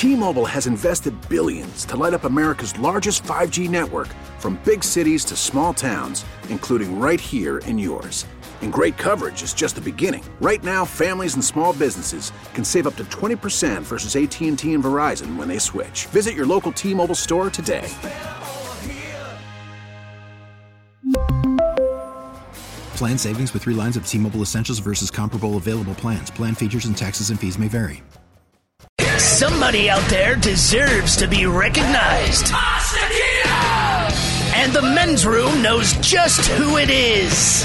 T-Mobile has invested billions to light up America's largest 5G network, from big cities to small towns, including right here in yours. And great coverage is just the beginning. Right now, families and small businesses can save up to 20% versus AT&T and Verizon when they switch. Visit your local T-Mobile store today. Plan savings with 3 lines of T-Mobile Essentials versus comparable available plans. Plan features and taxes and fees may vary. Somebody out there deserves to be recognized. And the men's room knows just who it is.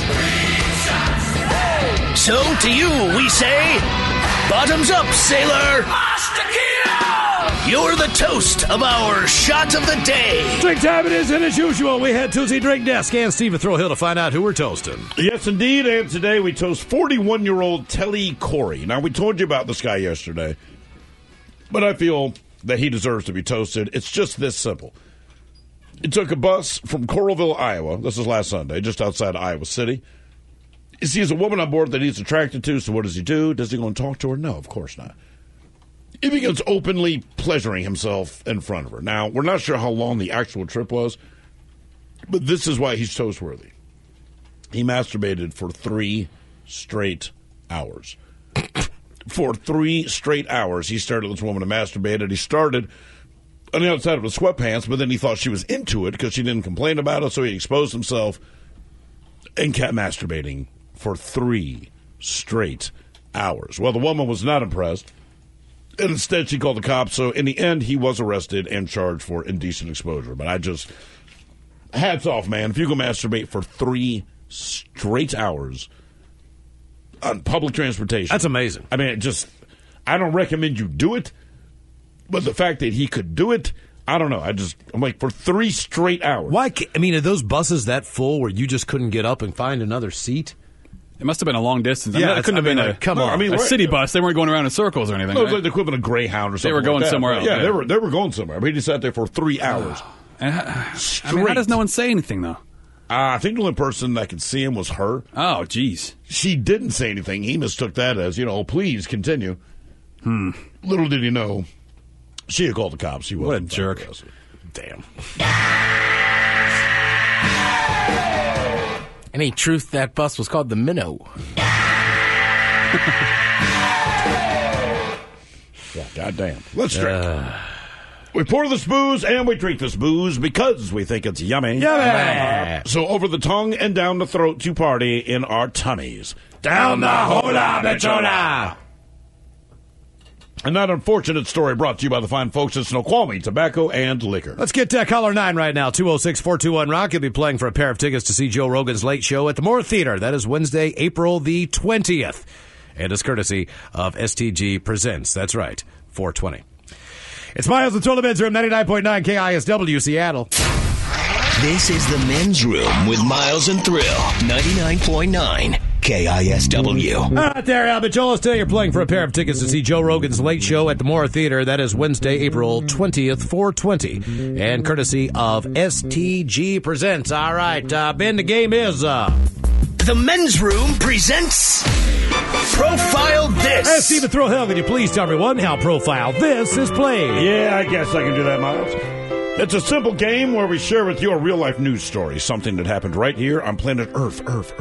So to you, we say, bottoms up, sailor. You're the toast of our shot of the day. Drink time it is, and as usual, we head to the drink desk and Stephen Throwhill to find out who we're toasting. Yes, indeed, and today we toast 41-year-old Telly Corey. Now, we told you about this guy yesterday, but I feel that he deserves to be toasted. It's just this simple. He took a bus from Coralville, Iowa. This is last Sunday, just outside Iowa City. He sees a woman on board that he's attracted to, so what does he do? Does he go and talk to her? No, of course not. He begins openly pleasuring himself in front of her. Now, we're not sure how long the actual trip was, but this is why he's toast-worthy. He masturbated for 3 straight hours. For 3 straight hours, he stared at this woman and masturbated. He started on the outside of the sweatpants, but then he thought she was into it because she didn't complain about it, so he exposed himself and kept masturbating for 3 straight hours. Well, the woman was not impressed, and instead she called the cops, so in the end, he was arrested and charged for indecent exposure. But I just, hats off, man. If you go masturbate for 3 straight hours on public transportation. That's amazing. I mean, I don't recommend you do it, but the fact that he could do it, I don't know. I'm like, for 3 straight hours. Why? I mean, are those buses that full where you just couldn't get up and find another seat? It must have been a long distance. Yeah, it couldn't have been a city bus. They weren't going around in circles or anything. No, it was like the equivalent of Greyhound or something. They were going like somewhere else. Yeah, they were going somewhere. But he just sat there for 3 hours. I mean, how does no one say anything, though? I think the only person that could see him was her. Oh, geez. She didn't say anything. He mistook that as, please continue. Little did he know, she had called the cops. He wasn't. What a jerk. Damn. Any truth that bus was called the Minnow? Yeah, goddamn. Let's drink. We pour this booze and we drink this booze because we think it's yummy. Yummy! So over the tongue and down the throat to party in our tummies. Down the hola, bichona! And that unfortunate story brought to you by the fine folks at Snoqualmie Tobacco and Liquor. Let's get caller 9 right now, 206-421-ROCK. He'll be playing for a pair of tickets to see Joe Rogan's Late Show at the Moore Theater. That is Wednesday, April the 20th. And it's courtesy of STG Presents. That's right, 420. It's Miles and Thrill, the Men's Room, 99.9 KISW, Seattle. This is the men's room with Miles and Thrill, 99.9 KISW. All right there, Al Bicholas. Today you're playing for a pair of tickets to see Joe Rogan's Late Show at the Moore Theater. That is Wednesday, April 20th, 420. And courtesy of STG Presents. All right, Ben, the game is... The men's room presents Profile This. Hey, Stephen Throwhill, can you please tell everyone how Profile This is played? Yeah, I guess I can do that, Miles. It's a simple game where we share with you a real-life news story, something that happened right here on planet Earth.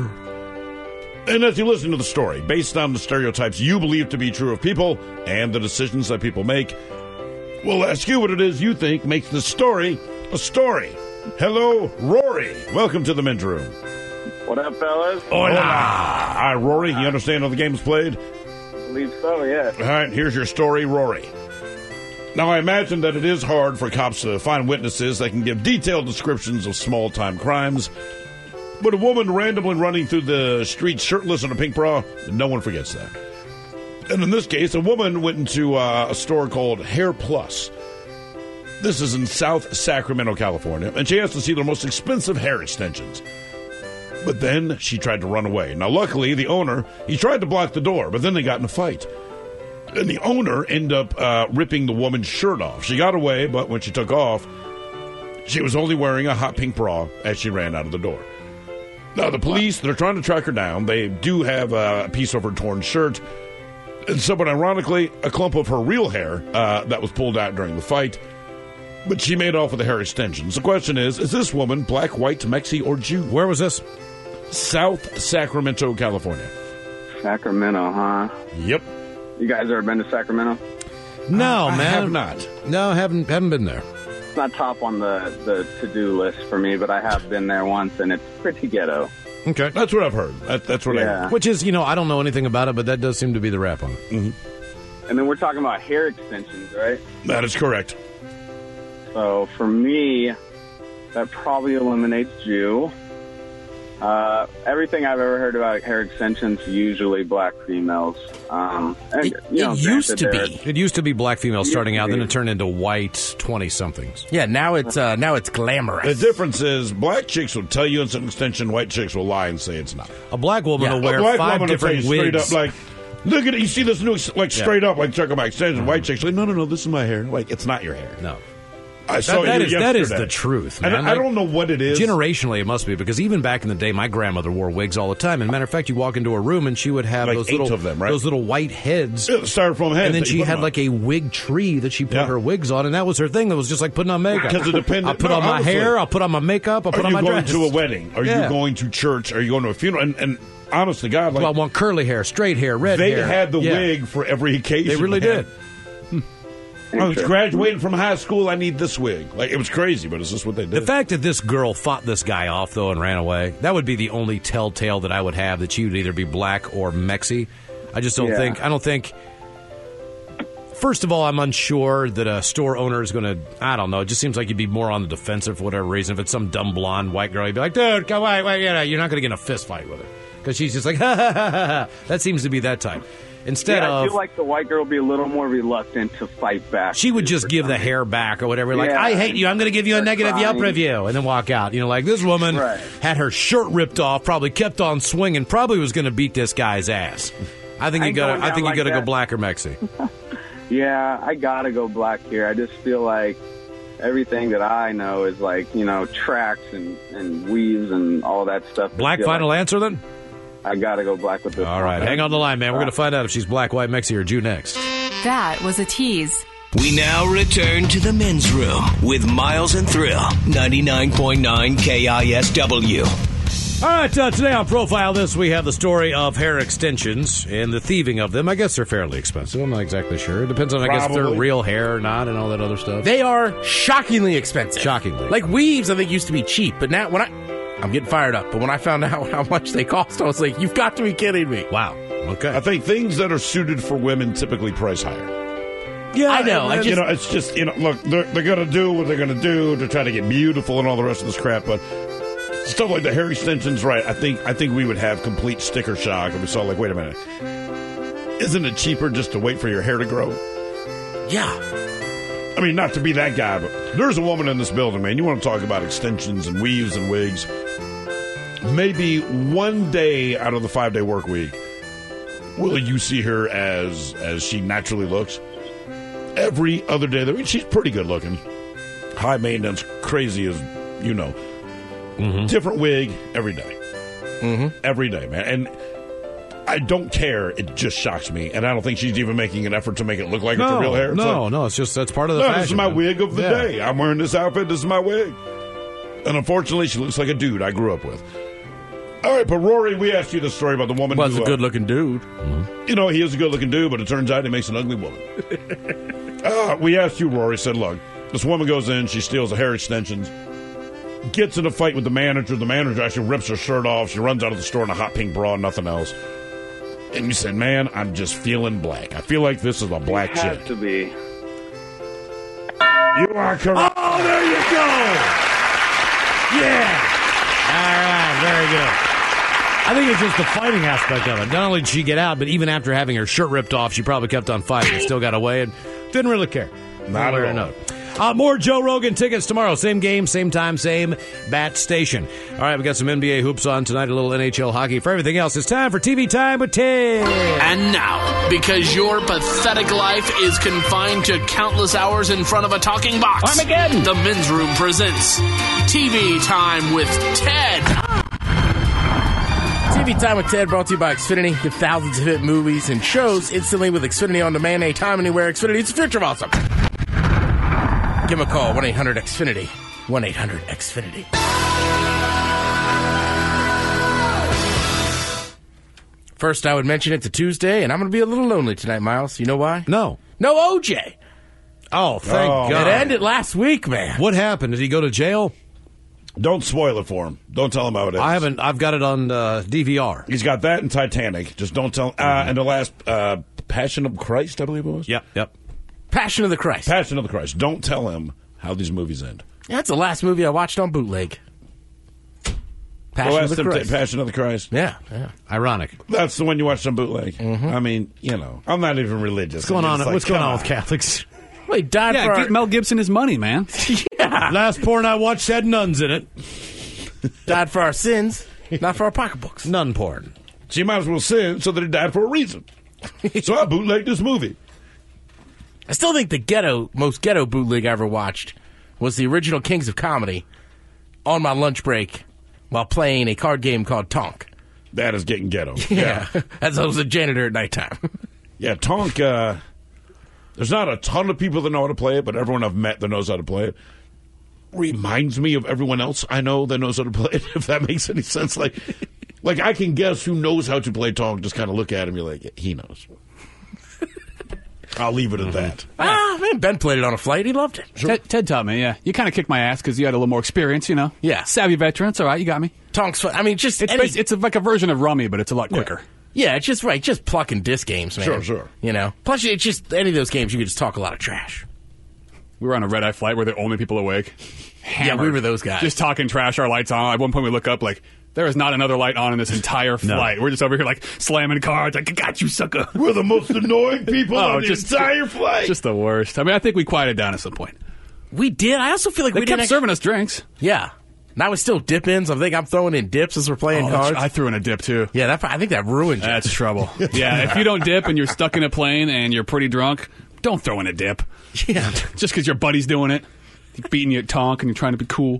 And as you listen to the story, based on the stereotypes you believe to be true of people and the decisions that people make, we'll ask you what it is you think makes this story a story. Hello, Rory. Welcome to the men's room. What up, fellas? Hola. Hi, Rory. You understand how the game's played? I believe so, yeah. All right, here's your story, Rory. Now, I imagine that it is hard for cops to find witnesses that can give detailed descriptions of small-time crimes, but a woman randomly running through the streets shirtless in a pink bra, no one forgets that. And in this case, a woman went into a store called Hair Plus. This is in South Sacramento, California, and she asked to see their most expensive hair extensions. But then she tried to run away. Now, luckily, the owner, he tried to block the door, but then they got in a fight. And the owner ended up ripping the woman's shirt off. She got away, but when she took off, she was only wearing a hot pink bra as she ran out of the door. Now, the police, they're trying to track her down. They do have a piece of her torn shirt. And somewhat ironically, a clump of her real hair that was pulled out during the fight. But she made off with the hair extensions. The question is this woman black, white, Mexi, or Jew? Where was this? South Sacramento, California. Sacramento, huh? Yep. You guys ever been to Sacramento? No, I man. have not. No, haven't been there. It's not top on the to-do list for me, but I have been there once, and it's pretty ghetto. Okay. That's what I've heard. That's what I heard. Which is, I don't know anything about it, but that does seem to be the rap on it. Mm-hmm. And then we're talking about hair extensions, right? That is correct. So for me, that probably eliminates Jew. Everything I've ever heard about hair extensions, usually black females. It used to be. It used to be black females starting out, then it turned into white 20-somethings. Yeah, now it's glamorous. The difference is black chicks will tell you it's an extension, white chicks will lie and say it's not. A black woman will wear a black 5 woman different will tell you wigs. straight up, like, look at it, you see this new, straight up, like talking about extension. White chicks like, no, this is my hair. Like, it's not your hair. No. I saw that you is yesterday. the truth, man. And I don't know what it is. Generationally, it must be, because even back in the day, my grandmother wore wigs all the time. And matter of fact, you walk into a room and she would have Like those 8 little of them, right? those little white heads. Yeah, the styrofoam heads. And then that you she put had them on. like a wig tree that she put her wigs on, and that was her thing. That was just like putting on makeup. Because it depended. I'll put on my hair, I'll put on my makeup, I'll put on my dress. Are you dress. going to a wedding? Are you going to church? Are you going to a funeral? And honest to God, like, well, I want curly hair, straight hair, red they hair. had the wig for every occasion. They really did. I was graduating from high school. I need this wig. Like, it was crazy, but it's just what they did. The fact that this girl fought this guy off, though, and ran away, that would be the only telltale that I would have that she would either be black or Mexi. I just don't think. I don't think. First of all, I'm unsure that a store owner is going to. I don't know. It just seems like you'd be more on the defensive for whatever reason. If it's some dumb blonde white girl, you'd be like, dude, come on, wait, you're not going to get in a fist fight with her because she's just like, ha ha ha ha. That seems to be that type. Instead I feel like the white girl would be a little more reluctant to fight back. She would just give the hair back or whatever. Like, I hate you. I'm going to give you a negative Yelp review. And then walk out. Like this woman had her shirt ripped off, probably kept on swinging, probably was going to beat this guy's ass. I think you got to go black or Mexi. Yeah, I got to go black here. I just feel like everything that I know is like, tracks and weaves and all that stuff. Black final answer then? I got to go black with this. All right, hang on the line, man. We're going to find out if she's black, white, Mexi, or Jew next. That was a tease. We now return to the men's room with Miles and Thrill, 99.9 KISW. All right, today on Profile This, we have the story of hair extensions and the thieving of them. I guess they're fairly expensive. I'm not exactly sure. It depends on, I guess, if they're real hair or not and all that other stuff. They are shockingly expensive. Shockingly. Like weaves, I think, used to be cheap, but now I'm getting fired up, but when I found out how much they cost, I was like, you've got to be kidding me. Wow. Okay. I think things that are suited for women typically price higher. Yeah, I know. It's just, look, they're going to do what they're going to do to try to get beautiful and all the rest of this crap, but stuff like the hair extensions, right, I think we would have complete sticker shock if we saw, like, wait a minute, isn't it cheaper just to wait for your hair to grow? Yeah. I mean, not to be that guy, but there's a woman in this building, man. You want to talk about extensions and weaves and wigs. Maybe one day out of the 5-day work week will you see her as she naturally looks. Every other day of the week, she's pretty good looking. High maintenance, crazy as you know. Mm-hmm. Different wig every day. Mm-hmm. Every day, man. And I don't care. It just shocks me. And I don't think she's even making an effort to make it look like it's her real hair. No, it's just that's part of the fashion. This is my wig of the day. I'm wearing this outfit. This is my wig. And unfortunately, she looks like a dude I grew up with. All right, but Rory, we asked you the story about the woman who... Well, a good-looking dude. Mm-hmm. He is a good-looking dude, but it turns out he makes an ugly woman. We asked you, Rory, said, look, this woman goes in, she steals the hair extensions, gets in a fight with the manager. The manager actually rips her shirt off. She runs out of the store in a hot pink bra and nothing else. And you said, man, I'm just feeling black. I feel like this is a black chick. It has to be. You are correct. Oh, there you go. Yeah. All right, very good. I think it's just the fighting aspect of it. Not only did she get out, but even after having her shirt ripped off, she probably kept on fighting and still got away and didn't really care. Not at all. More Joe Rogan tickets tomorrow. Same game, same time, same bat station. All right, we got some NBA hoops on tonight, a little NHL hockey. For everything else, it's time for TV Time with Tim. And now, because your pathetic life is confined to countless hours in front of a talking box, Armageddon! The Men's Room presents TV Time with Ted. Movie Time with Ted, brought to you by Xfinity. Get thousands of hit movies and shows instantly with Xfinity On Demand, anytime, anywhere. Xfinity, it's the future of awesome. Give them a call, 1-800-XFINITY. 1-800-XFINITY. First, I would mention it's a Tuesday, and I'm going to be a little lonely tonight, Miles. You know why? No OJ. Oh, thank God. It ended last week, man. What happened? Did he go to jail? Don't spoil it for him. Don't tell him how it is. I haven't. I've got it on DVR. He's got that and Titanic. Just don't tell him. And the last Passion of Christ, I believe it was? Yep. Passion of the Christ. Passion of the Christ. Don't tell him how these movies end. Yeah, that's the last movie I watched on bootleg. Passion of the Christ. Passion of the Christ. Yeah. Ironic. That's the one you watched on bootleg. Mm-hmm. I mean, I'm not even religious. What's going on? What's going on with Catholics? Well, he died for get Mel Gibson his money, man. Yeah. Last porn I watched had nuns in it. Died for our sins, not for our pocketbooks. Nun porn. So you might as well sin so that he died for a reason. So I bootlegged this movie. I still think the most ghetto bootleg I ever watched was the original Kings of Comedy on my lunch break while playing a card game called Tonk. That is getting ghetto. Yeah. As I was a janitor at nighttime. Yeah, Tonk, there's not a ton of people that know how to play it, but everyone I've met that knows how to play it reminds me of everyone else I know that knows how to play it, if that makes any sense. Like I can guess who knows how to play Tonk, just kind of look at him, you're like, yeah, he knows. I'll leave it at that. Man, Ben played it on a flight. He loved it. Sure. Ted taught me, yeah. You kind of kicked my ass because you had a little more experience, you know. Yeah. Savvy veteran. It's all right. You got me. Tonk's fun. I mean, just... It's like a version of Rummy, but it's a lot quicker. Yeah, it's just right. Just plucking disc games, man. Sure. You know? Plus, it's just any of those games, you could just talk a lot of trash. We were on a red-eye flight. We're the only people awake. Hammered. Yeah, we were those guys. Just talking trash, our lights on. At one point, we look up, like, there is not another light on in this entire flight. No. We're just over here, like, slamming cards. Like, I got you, sucker. We're the most annoying people on the entire flight. Just the worst. I mean, I think we quieted down at some point. We did. I also feel like they kept serving us drinks. Yeah. Now we still dip ins. I think I'm throwing in dips as we're playing cards. I threw in a dip, too. Yeah, I think that ruined you. That's trouble. Yeah, if you don't dip and you're stuck in a plane and you're pretty drunk, don't throw in a dip. Yeah. Just because your buddy's doing it. He's beating you at Tonk and you're trying to be cool.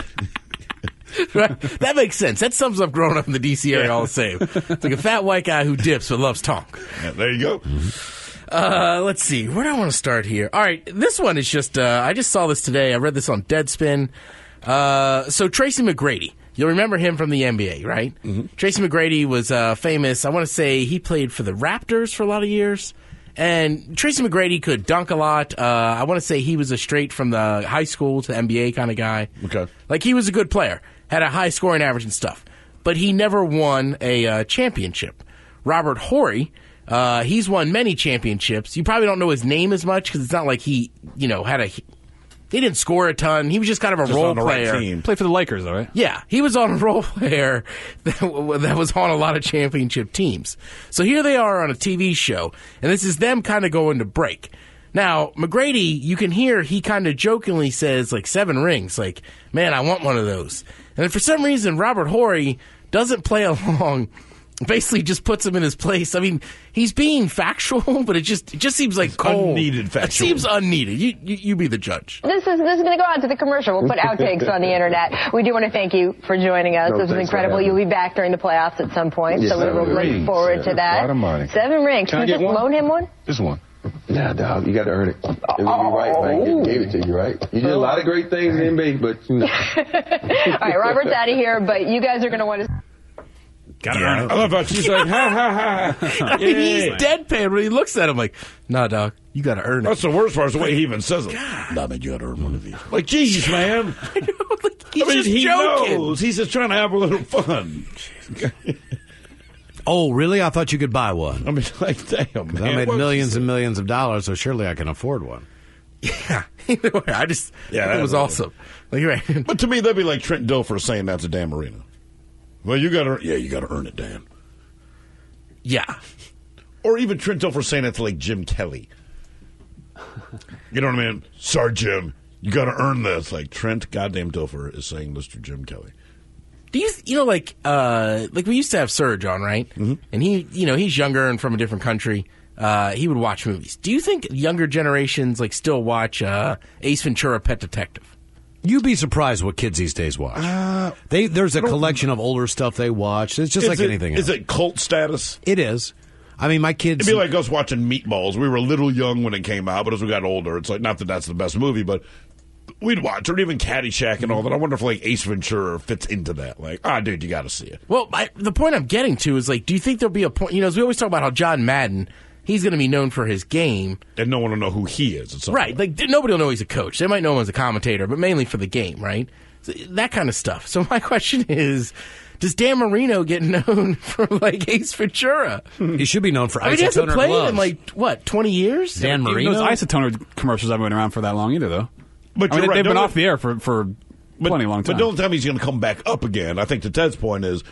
Right? That makes sense. That sums up growing up in the D.C. area all the same. It's like a fat white guy who dips but loves Tonk. Yeah, there you go. Mm-hmm. Let's see. Where do I want to start here? All right. This one is just, I just saw this today. I read this on Deadspin. So Tracy McGrady. You'll remember him from the NBA, right? Mm-hmm. Tracy McGrady was famous. I want to say he played for the Raptors for a lot of years. And Tracy McGrady could dunk a lot. I want to say he was a straight from the high school to NBA kind of guy. Okay. Like, he was a good player. Had a high scoring average and stuff. But he never won a championship. Robert Horry, he's won many championships. You probably don't know his name as much because it's not like he, had a... He didn't score a ton. He was just kind of a role player. Right, played for the Lakers, though, right? Yeah, he was on a role player that was on a lot of championship teams. So here they are on a TV show, and this is them kind of going to break. Now, McGrady, you can hear he kind of jokingly says, like, 7 rings. Like, man, I want one of those. And then for some reason, Robert Horry doesn't play along. Basically just puts him in his place. I mean, he's being factual, but it just seems like cold. Unneeded factual. It seems unneeded. You be the judge. This is going to go out to the commercial. We'll put outtakes on the internet. We do want to thank you for joining us. This was incredible. You'll be back during the playoffs at some point, so we're looking forward to that. 7 rings. Can we just loan him one? Just one. Nah, dog, you got to earn it. It would be right, man. Gave it to you, right? You did a lot of great things in NBA, but All right, Robert's out of here, but you guys are going to want to. I love how she's like, ha, ha, ha. I mean, he's deadpan when he looks at him like, nah, dog, you got to earn it. That's the worst part is the way he even says it. Nah, man, you got to earn one of these. Like, geez, man. I know, like, he's just he joking. knows. He's just trying to have a little fun. Oh, really? I thought you could buy one. I mean, like, damn, man. I made millions and millions of dollars, so surely I can afford one. Yeah. It was awesome. Like, right. But to me, that'd be like Trent Dilfer saying that to Dan Marino. Well, you got to earn it, Dan. Yeah. Or even Trent Dilfer saying it to, like, Jim Kelly. You know what I mean? Sorry, Jim, you got to earn this. Like, Trent goddamn Dilfer is saying this to Jim Kelly. Do you like we used to have Serge on, right? Mm-hmm. And he, he's younger and from a different country. He would watch movies. Do you think younger generations, like, still watch Ace Ventura: Pet Detective? You'd be surprised what kids these days watch. There's a collection of older stuff they watch. It's just like anything else. Is it cult status? It is. I mean, my kids... It'd be like us watching Meatballs. We were a little young when it came out, but as we got older, it's like, not that that's the best movie, but we'd watch, or even Caddyshack and all that. I wonder if, like, Ace Ventura fits into that. Like, dude, you got to see it. Well, the point I'm getting to is, like, do you think there'll be a point... as we always talk about how John Madden, he's going to be known for his game. And no one will know who he is. Right. Like, nobody will know he's a coach. They might know him as a commentator, but mainly for the game, right? So, that kind of stuff. So my question is... Does Dan Marino get known for, like, Ace Ventura? He should be known for Isotoner gloves. He hasn't played in, like, what, 20 years? Dan Marino? Those Isotoner commercials haven't been around for that long either, though. But they've been off the air for plenty long time. But don't tell me he's going to come back up again. I think to Ted's point is,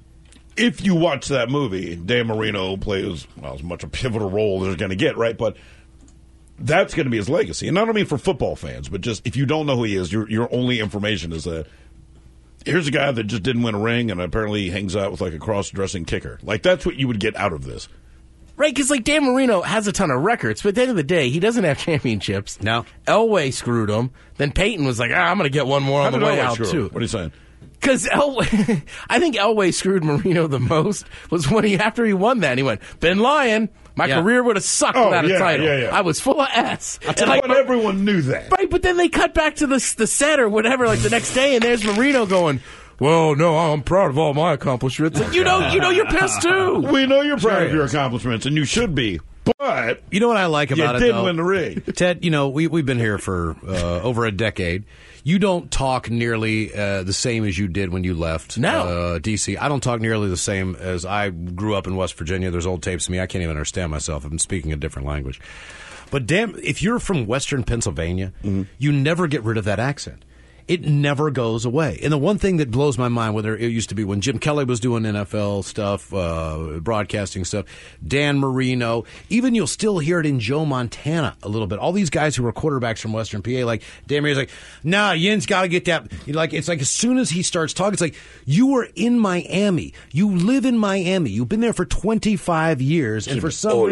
if you watch that movie, Dan Marino plays, as much a pivotal role as they're going to get, right? But that's going to be his legacy. And I don't mean for football fans, but just if you don't know who he is, your only information is that here's a guy that just didn't win a ring and apparently hangs out with like a cross-dressing kicker. Like, that's what you would get out of this. Right, because like Dan Marino has a ton of records, but at the end of the day, he doesn't have championships. No. Elway screwed him. Then Peyton was like, I'm going to get one more on the way out, too. What are you saying? Because Elway, I think Elway screwed Marino the most was when after he won that, he went, been lying. My career would have sucked without a title. Yeah. I was full of S. But everyone knew that. Right, but then they cut back to the set or whatever, like the next day, and there's Marino going, well, no, I'm proud of all my accomplishments. Like, you know you're pissed too. We know you're proud of your accomplishments, and you should be. But you know what I like about it, you did win the ring. Ted, we've been here for over a decade. You don't talk nearly the same as you did when you left D.C. I don't talk nearly the same as I grew up in West Virginia. There's old tapes of me. I can't even understand myself. I'm speaking a different language. But damn, if you're from Western Pennsylvania, you never get rid of that accent. It never goes away. And the one thing that blows my mind, whether it used to be when Jim Kelly was doing NFL stuff, broadcasting stuff, Dan Marino, even you'll still hear it in Joe Montana a little bit. All these guys who were quarterbacks from Western PA, like Dan Marino's like, nah, Yin's got to get that. It's like as soon as he starts talking, it's like, you were in Miami. You live in Miami. You've been there for 25 years. And for some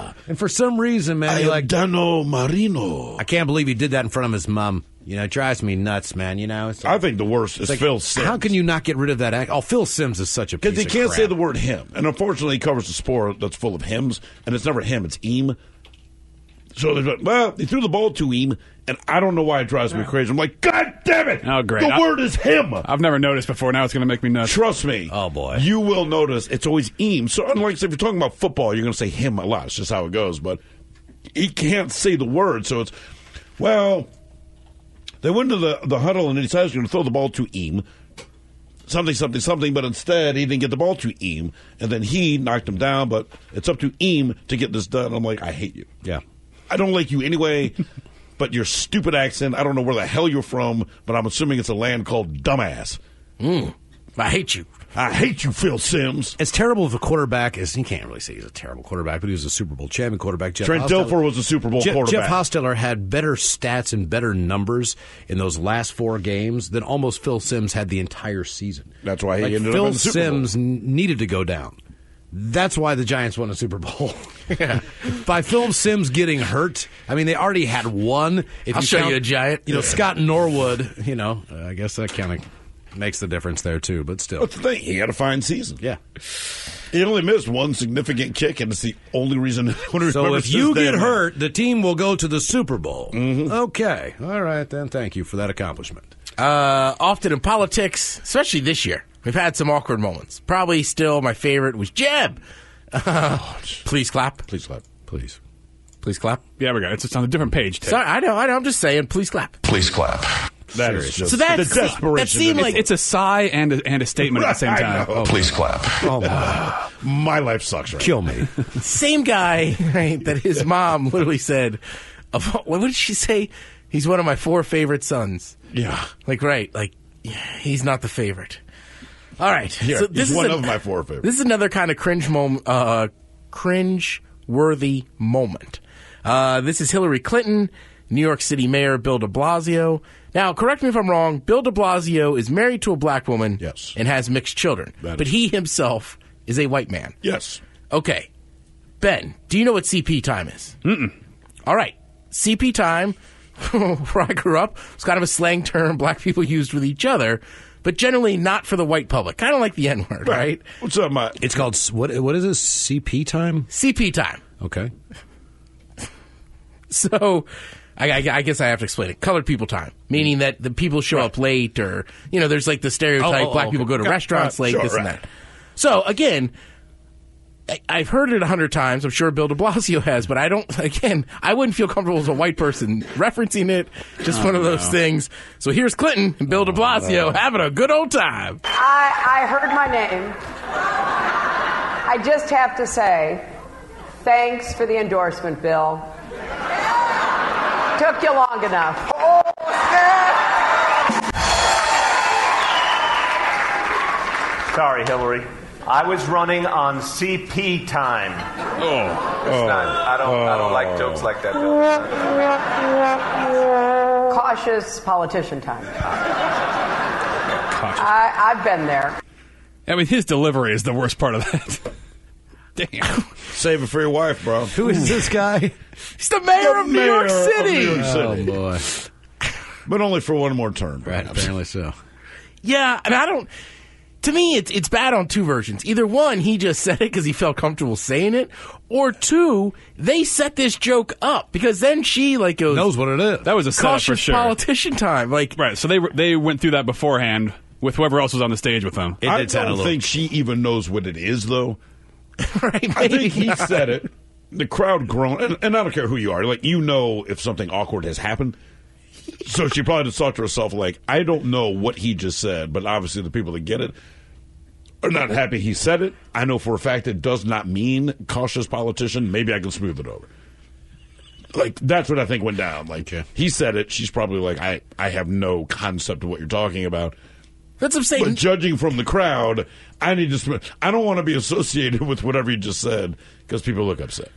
reason, man, you're like, Dano Marino. I can't believe he did that in front of his mom. It drives me nuts, man. It's like, I think the worst is Phil Simms. How can you not get rid of that? Phil Simms is such a piece of crap. Because he can't say the word him. And unfortunately, he covers the sport that's full of hims, and it's never him, it's eem. So there's he threw the ball to eem, and I don't know why it drives me crazy. I'm like, God damn it! Oh, great. The word is him! I've never noticed before. Now it's going to make me nuts. Trust me. Oh, boy. You will notice it's always eem. So unlike if you're talking about football, you're going to say him a lot. It's just how it goes. But he can't say the word, so it's, they went to the huddle and he decided he was going to throw the ball to Eam. Something, but instead he didn't get the ball to Eam. And then he knocked him down, but it's up to Eam to get this done. I'm like, I hate you. Yeah. I don't like you anyway, but your stupid accent, I don't know where the hell you're from, but I'm assuming it's a land called Dumbass. I hate you. I hate you, Phil Simms. As terrible of a quarterback as, you can't really say he's a terrible quarterback, but he was a Super Bowl champion quarterback. Trent Dilfer was a Super Bowl quarterback. Jeff Hostetler had better stats and better numbers in those last 4 games than almost Phil Simms had the entire season. That's why he ended up in the Super Bowl. Phil Simms needed to go down. That's why the Giants won a Super Bowl. By Phil Simms getting hurt, they already had one. I'll show you a Giant. Scott Norwood, I guess that kind of makes the difference there, too, but still. That's the thing. He had a fine season. Yeah. He only missed one significant kick, and it's the only reason. So if you get hurt, the team will go to the Super Bowl. Mm-hmm. Okay. All right, then. Thank you for that accomplishment. Often in politics, especially this year, we've had some awkward moments. Probably still my favorite was Jeb. Please clap. Please clap. Please. Please clap. Yeah, we got it. It's on a different page, Ted. Sorry, I know. I'm just saying, please clap. Please clap. That is just so the desperation. That seemed like it's a sigh and a statement at the same time. Oh, please clap. Oh my. My life sucks. Right? Kill me. Same guy, right, that his mom literally said, what did she say? He's one of my 4 favorite sons. Yeah. He's not the favorite. All right. Here, so this is one of my 4 favorites. This is another kind of cringe-worthy moment. This is Hillary Clinton, New York City Mayor Bill de Blasio. Now, correct me if I'm wrong, Bill de Blasio is married to a black woman and has mixed children. But he himself is a white man. Yes. Okay. Ben, do you know what CP time is? Mm-mm. All right. CP time, where I grew up, was kind of a slang term black people used with each other, but generally not for the white public. Kind of like the N-word, right? What's up, Mike? It's called, what is this, CP time? CP time. Okay. So, I guess I have to explain it. Colored people time, meaning that the people show up late, or, there's like the stereotype, black people go to restaurants late, this and that. So, again, I've heard it 100 times. I'm sure Bill de Blasio has, but I wouldn't feel comfortable as a white person referencing it. Just one of those things. So here's Clinton and Bill de Blasio having a good old time. I heard my name. I just have to say, thanks for the endorsement, Bill. Took you long enough. Oh, Sorry, Hillary. I was running on CP time. I don't like jokes like that, Bill. Cautious politician time. I've been there. I mean, his delivery is the worst part of that. Damn. Save it for your wife, bro. Who is this guy? He's the mayor of New York City. Oh, boy. But only for one more term. Right, apparently so. Yeah, and to me, it's bad on two versions. Either one, he just said it because he felt comfortable saying it, or two, they set this joke up because then she goes, knows what it is. That was a setup for sure. Politician time, right. So they went through that beforehand with whoever else was on the stage with them. I don't think she even knows what it is, though. Right? I think he said it. The crowd groaned, and I don't care who you are. If something awkward has happened. So she probably just thought to herself, I don't know what he just said, but obviously the people that get it are not happy he said it. I know for a fact it does not mean cautious politician. Maybe I can smooth it over. That's what I think went down. He said it. She's probably I have no concept of what you're talking about. That's what I'm saying. But judging from the crowd, I don't want to be associated with whatever you just said because people look upset.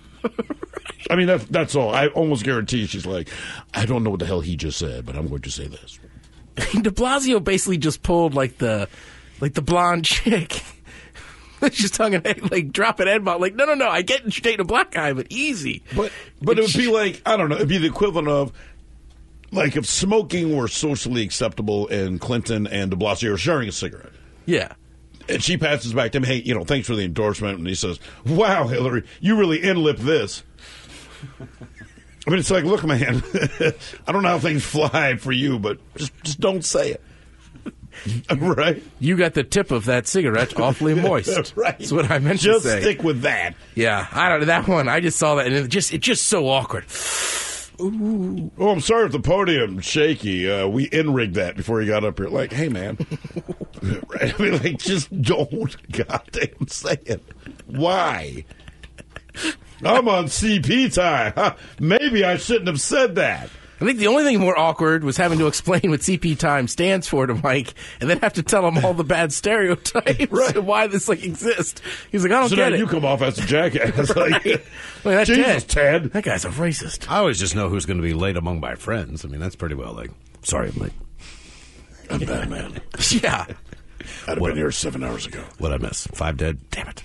I mean, that's all. I almost guarantee she's I don't know what the hell he just said, but I'm going to say this. De Blasio basically just pulled the blonde chick. She's tongue and head, dropping N-bomb. No, I get you're dating a black guy, but easy. But it would be I don't know, it'd be the equivalent of if smoking were socially acceptable and Clinton and de Blasio are sharing a cigarette. Yeah. And she passes back to him, hey, thanks for the endorsement. And he says, wow, Hillary, you really in-lip this. I mean, it's look, man, I don't know how things fly for you, but just don't say it. Right? You got the tip of that cigarette awfully moist. Right. That's what I meant to say. Just stick with that. Yeah. I don't know. That one, I just saw that, and it's just so awkward. Ooh. Oh, I'm sorry if the podium's shaky. We in-rigged that before you got up here. Hey, man. Right? I mean, just don't goddamn say it. Why? I'm on CP time. Huh? Maybe I shouldn't have said that. I think the only thing more awkward was having to explain what CP time stands for to Mike, and then have to tell him all the bad stereotypes and why this exists. He's like, I don't get it. You come off as a jackass. That's Jesus, Ted. That guy's a racist. I always just know who's going to be late among my friends. I mean, that's pretty well sorry I'm late. I'm bad, man. Yeah. I'd have been here 7 hours ago. What'd I miss? 5 dead? Damn it.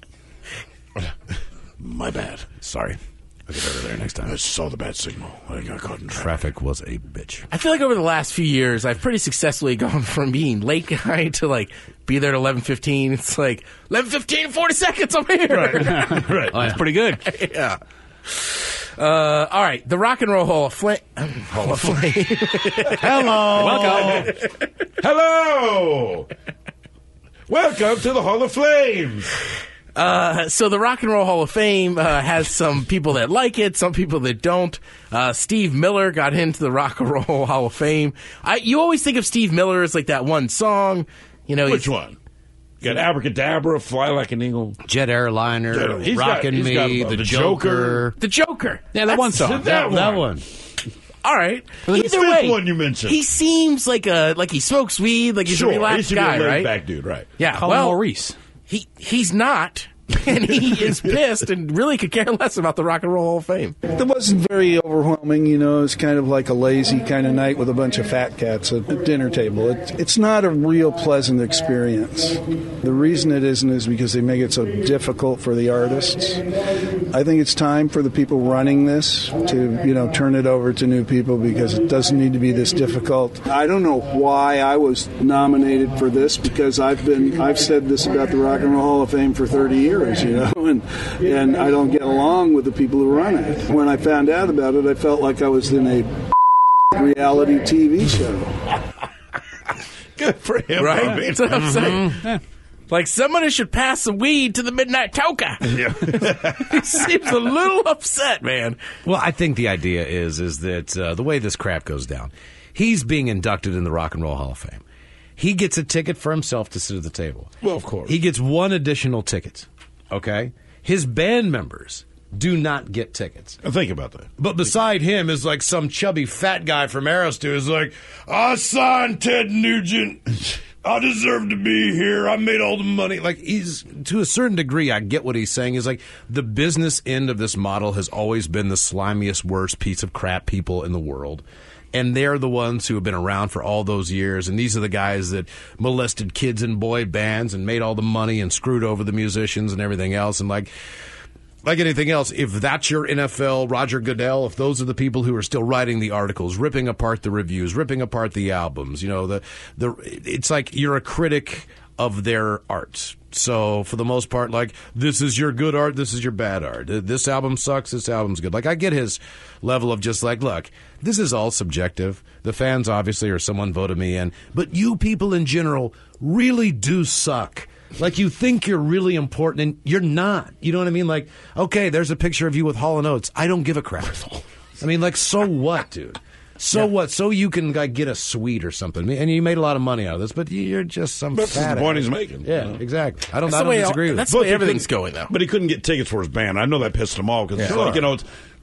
My bad. Sorry. I'll get over there next time. I saw the bad signal. I got caught in traffic. Was a bitch. I feel over the last few years, I've pretty successfully gone from being late guy to be there at 11:15. It's 11:15, 40 seconds. I'm here. Right. That's pretty good. Yeah. All right. The Rock and Roll Hall of Flame. Hello. Welcome. Hello. Welcome to the Hall of Flames. So the Rock and Roll Hall of Fame has some people that like it, some people that don't. Steve Miller got into the Rock and Roll Hall of Fame. You always think of Steve Miller as that one song. Which one? You got Abracadabra, Fly Like an Eagle, Jet Airliner, Rockin' Me, The Joker. The Joker. Yeah, that one song. That one. All right. Either way, one you mentioned. He seems like he smokes weed, he's a relaxed guy, a right? Back dude, right? Yeah. Colin Maurice. He's not, And he is pissed and really could care less about the Rock and Roll Hall of Fame. It wasn't very overwhelming, you know. It's kind of like a lazy kind of night with a bunch of fat cats at the dinner table. It's not a real pleasant experience. The reason it isn't is because they make it so difficult for the artists. I think it's time for the people running this to, you know, turn it over to new people because it doesn't need to be this difficult. I don't know why I was nominated for this because I've said this about the Rock and Roll Hall of Fame for 30 years. You know, and I don't get along with the people who run it. When I found out about it, I felt like I was in a reality TV show. Good for him, right? Bobby. That's what I'm saying. Like somebody should pass some weed to the Midnight Toka. Yeah. He seems a little upset, man. Well, I think the idea is that the way this crap goes down, he's being inducted in the Rock and Roll Hall of Fame. He gets a ticket for himself to sit at the table. Well, of course. He gets one additional ticket. Okay? His band members do not get tickets. Think about that. But beside him is like some chubby fat guy from Aristoo who's like, I signed Ted Nugent. I deserve to be here. I made all the money. Like, he's, to a certain degree, I get what he's saying. Is like, the business end of this model has always been the slimiest, worst piece of crap people in the world. And they're the ones who have been around for all those years. And these are the guys that molested kids in boy bands and made all the money and screwed over the musicians and everything else. And like anything else, if that's your NFL Roger Goodell, if those are the people who are still writing the articles, ripping apart the reviews, ripping apart the albums, you know, it's like you're a critic of their art. So for the most part, like, this is your good art, this is your bad art. This album sucks, this album's good. Like, I get his level of just like, look, this is all subjective. The fans obviously, or someone voted me in, but you people in general really do suck. Like, you think you're really important, and you're not. You know what I mean? Like, okay, there's a picture of you with Hall & Oates. I don't give a crap. I mean, like, so what, dude? So what? So you can like get a suite or something, and you made a lot of money out of this, but you're just some. That's fat the point ass. he's making. Yeah, you know? exactly. I don't That's disagree with That's that. the way everything's going, though. But he couldn't get tickets for his band. I know that pissed him off because like, you know,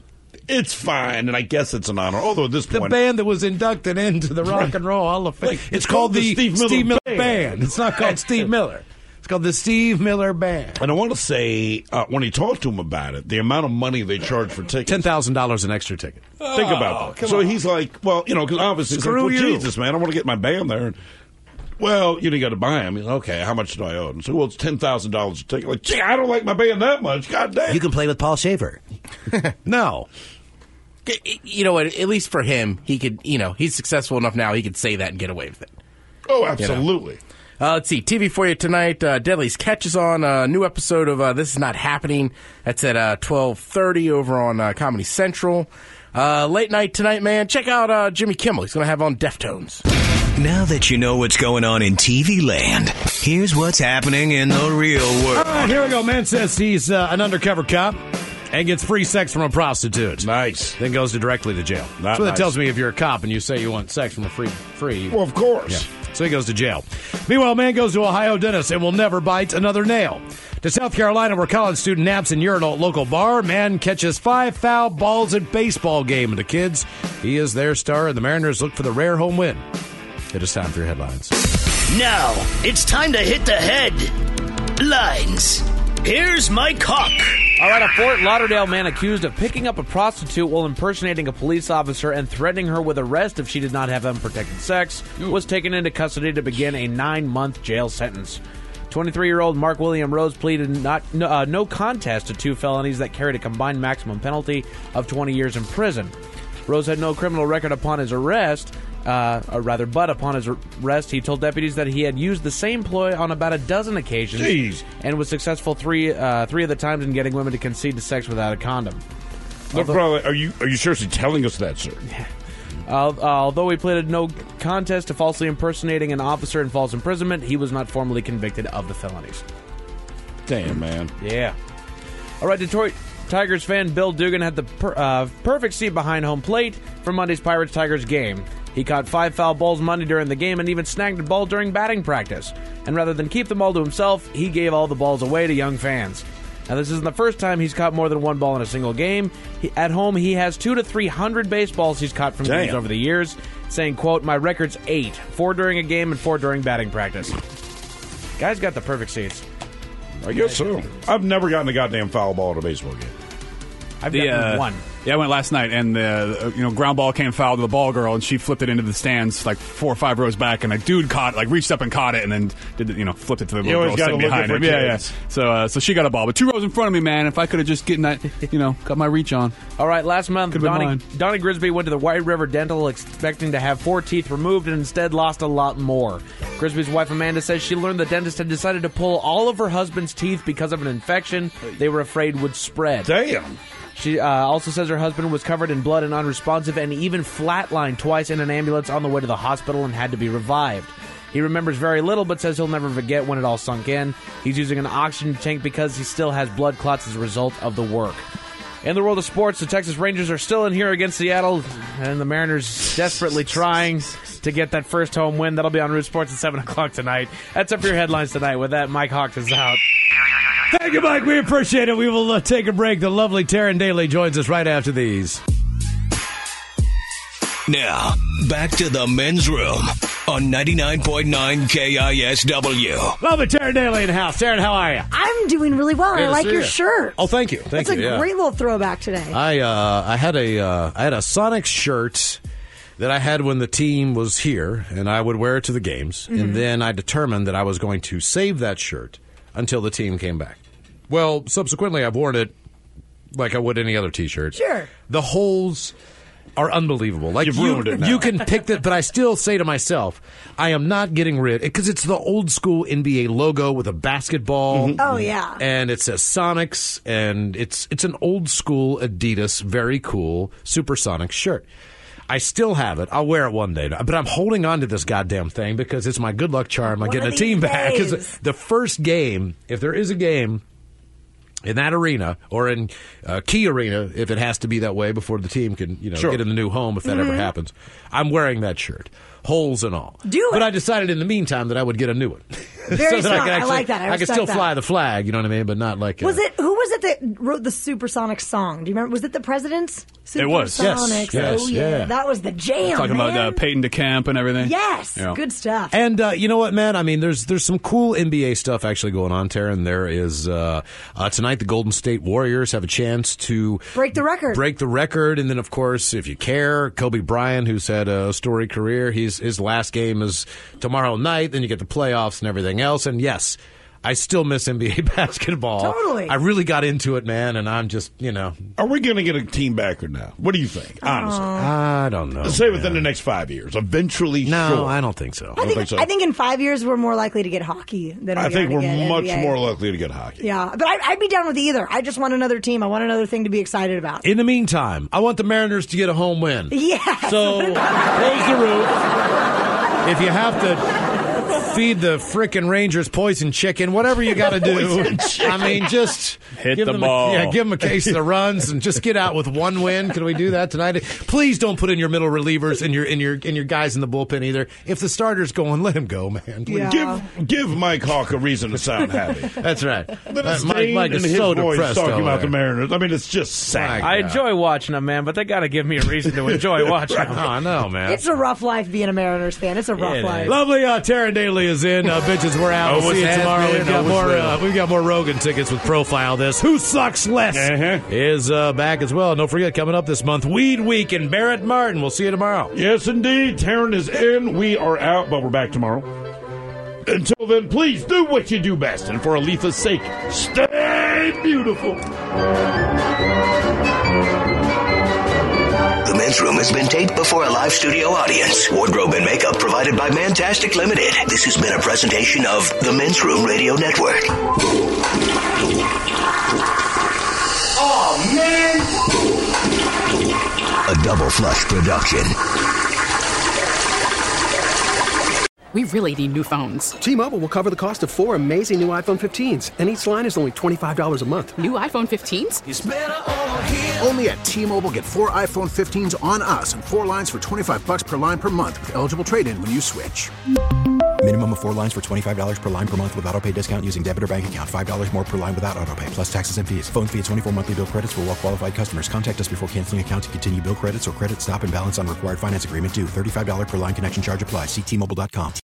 it's fine, and I guess it's an honor. Although at this point, the band that was inducted into the Rock and Roll Hall of Fame, Like, it's called the Steve Miller Band. It's not called Right. Steve Miller. It's called the Steve Miller Band. And I want to say, when he talked to him about it, the amount of money they charge for tickets. $10,000 an extra ticket. Think about that. So he's like, well, you know, because obviously, Screw he's like, well, you. Jesus, man, I want to get my band there. And, well, you know, you got to buy them. Okay, how much do I owe? And so, well, it's $10,000 a ticket. Like, gee, I don't like my band that much. God damn. You can play with Paul Shaver. No. You know what? At least for him, he could, you know, he's successful enough now, he could say that and get away with it. Oh, absolutely. You know? Let's see. TV for you tonight. Deadly's Catch is on. A new episode of This Is Not Happening. That's at 12:30 over on Comedy Central. Late night tonight, man. Check out Jimmy Kimmel. He's going to have on Deftones. Now that you know what's going on in TV land, here's what's happening in the real world. All right, here we go. Man says he's an undercover cop and gets free sex from a prostitute. Nice. Then goes directly to jail. Not so that nice. tells me if you're a cop and you say you want sex from a free. Well, of course. Yeah. So he goes to jail. Meanwhile, man goes to Ohio dentist and will never bite another nail. To South Carolina, where college student naps in urinal at local bar. Man catches 5 foul balls at baseball game of the kids. He is their star, and the Mariners look for the rare home win. It is time for your headlines. Now, it's time to hit the headlines. Here's Mike Hawk. All right, a Fort Lauderdale man accused of picking up a prostitute while impersonating a police officer and threatening her with arrest if she did not have unprotected sex was taken into custody to begin a 9-month jail sentence. 23-year-old Mark William Rose pleaded no contest to 2 felonies that carried a combined maximum penalty of 20 years in prison. Rose had no criminal record upon his arrest. But upon his arrest, he told deputies that he had used the same ploy on about a dozen occasions. Jeez. And was successful three of the times in getting women to concede to sex without a condom. Look, brother, are you seriously telling us that, sir? Although he pleaded no contest to falsely impersonating an officer in false imprisonment, he was not formally convicted of the felonies. Damn, man. Yeah. All right, Detroit Tigers fan Bill Dugan had the perfect seat behind home plate for Monday's Pirates-Tigers game. He caught 5 foul balls Monday during the game and even snagged a ball during batting practice. And rather than keep the ball to himself, he gave all the balls away to young fans. Now, this isn't the first time he's caught more than 1 ball in a single game. At home, he has 200 to 300 baseballs he's caught from games over the years, saying, quote, "My record's 8, 4 during a game and 4 during batting practice." Guy's got the perfect seats. I guess so. I've never gotten a goddamn foul ball at a baseball game. I've gotten one. Yeah, I went last night, and the ground ball came foul to the ball girl, and she flipped it into the stands like 4 or 5 rows back, and a dude reached up and caught it, and then flipped it to the little girl sitting behind him. Yeah. So she got a ball, but 2 rows in front of me, man. If I could have just gotten that, got my reach on. All right, last month, Donnie Grisby went to the White River Dental expecting to have 4 teeth removed, and instead lost a lot more. Grisby's wife Amanda says she learned the dentist had decided to pull all of her husband's teeth because of an infection they were afraid would spread. Damn. She also says her husband was covered in blood and unresponsive and even flatlined twice in an ambulance on the way to the hospital and had to be revived. He remembers very little but says he'll never forget when it all sunk in. He's using an oxygen tank because he still has blood clots as a result of the work. In the world of sports, the Texas Rangers are still in here against Seattle, and the Mariners desperately trying to get that first home win. That'll be on Root Sports at 7 o'clock tonight. That's up for your headlines tonight. With that, Mike Hawks is out. Thank you, Mike. We appreciate it. We will take a break. The lovely Taryn Daly joins us right after these. Now, back to the men's room on 99.9 KISW. Lovely Taryn Daly in the house. Taryn, how are you? I'm doing really well. I like your shirt. Oh, thank you. That's a great little throwback today. I had a Sonics shirt that I had when the team was here, and I would wear it to the games. Mm-hmm. And then I determined that I was going to save that shirt until the team came back. Well, subsequently, I've worn it like I would any other T-shirt. Sure. The holes are unbelievable. Like You've ruined it now. You can pick that, but I still say to myself, I am not getting rid, because it's the old school NBA logo with a basketball. Mm-hmm. Oh, yeah. And it says Sonics, and it's an old school Adidas, very cool Supersonics shirt. I still have it. I'll wear it one day. But I'm holding on to this goddamn thing because it's my good luck charm on getting a team back. Because the first game, if there is a game in that arena or in Key Arena, if it has to be that way before the team can get in the new home, if that ever happens, I'm wearing that shirt. Holes and all. But I decided in the meantime that I would get a new one. Very smart. I like that. I could still fly the flag, you know what I mean? But not like... Who was it that wrote the Supersonic song? Do you remember? Was it the President's? It was. Supersonics. Yes. Oh, yeah. That was the jam, Talking man. about Peyton DeCamp and everything. Yes. Yeah. Good stuff. And you know what, man? I mean, there's some cool NBA stuff actually going on, Taryn. There is... tonight, the Golden State Warriors have a chance to... break the record. And then, of course, if you care, Kobe Bryant, who's had a storied career, his last game is tomorrow night. Then you get the playoffs and everything else. And yes, I still miss NBA basketball. Totally. I really got into it, man, and I'm just, Are we going to get a team back or not? What do you think, honestly? I don't know. Say within the next 5 years. Eventually, No, sure. I don't think so. I think in 5 years we're more likely to get hockey than I think we're much NBA. more likely to get hockey. Yeah, but I'd be down with either. I just want another team. I want another thing to be excited about. In the meantime, I want the Mariners to get a home win. Yes. So, close the roof. If you have to feed the frickin' Rangers poison chicken, whatever you got to do. I mean, just hit the ball. Give them a case of the runs and just get out with one win. Can we do that tonight? Please don't put in your middle relievers and your guys in the bullpen either. If the starter's going, let him go, man. Yeah. Give Mike Hawk a reason to sound happy. That's right. Mike is so depressed talking about the Mariners. Mariners. I mean, it's just sad. I enjoy watching them, man, but they got to give me a reason to enjoy watching them. I know, man. It's a rough life being a Mariners fan. It's a rough life. Lovely. Taryn Daly is in. Bitches, we're out. We'll see you tomorrow. We've got more Rogan tickets with Profile This. Who Sucks Less is back as well. And don't forget, coming up this month, Weed Week in Barrett Martin. We'll see you tomorrow. Yes, indeed. Taryn is in. We are out, but we're back tomorrow. Until then, please do what you do best. And for Aletha's sake, stay beautiful. The Men's Room has been taped before a live studio audience. Wardrobe and makeup provided by Mantastic Limited. This has been a presentation of the Men's Room Radio Network. Oh, man! A Double Flush production. We really need new phones. T-Mobile will cover the cost of 4 amazing new iPhone 15s, and each line is only $25 a month. New iPhone 15s? It's better over here. Only at T-Mobile, get 4 iPhone 15s on us and 4 lines for $25 per line per month with eligible trade-in when you switch. Minimum of 4 lines for $25 per line per month with autopay discount using debit or bank account. $5 more per line without autopay, plus taxes and fees. Phone fee at 24 monthly bill credits for well-qualified customers. Contact us before canceling account to continue bill credits or credit stop and balance on required finance agreement due. $35 per line connection charge applies. See T-Mobile.com.